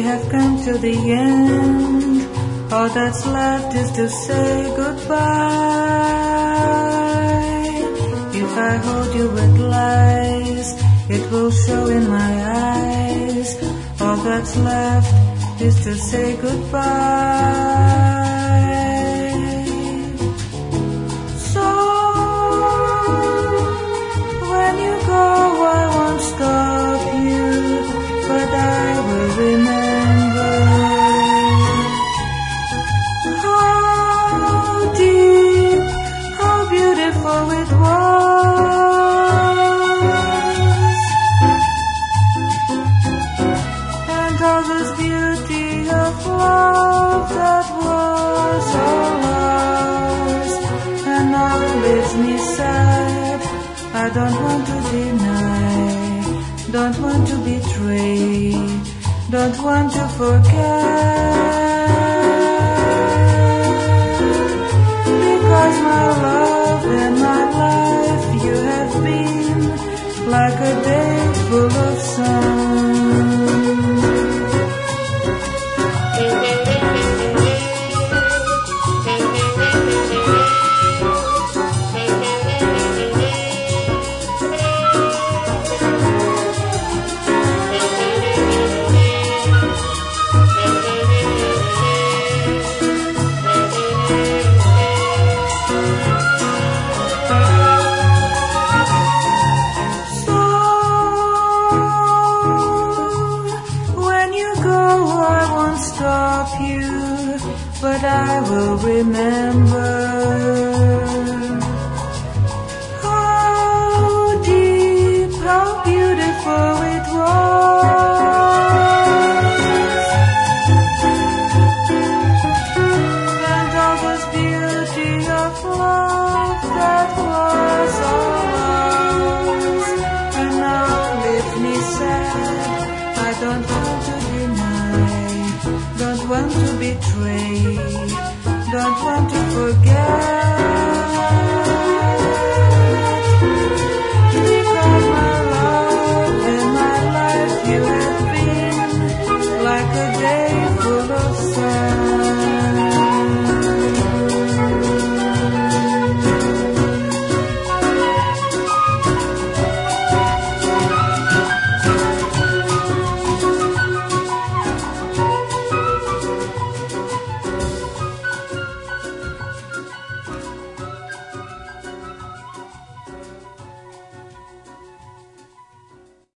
have come to the end. All that's left is to say goodbye. If I hold you with lies, it will show in my eyes. All that's left is to say goodbye. So when you go, I won't stop you, but I will remember how deep, how beautiful it was, and all this beauty of love that was all ours, and now leaves me sad. I don't want to deny, don't want to betray, don't want to forget, because my love and my life, you have been like a day full of sun. Stop you, but I will remember how deep, how beautiful it was, and all this beauty of love that was all ours, and now leaves me sad. I don't want to deny, don't want to betray, don't want to forget.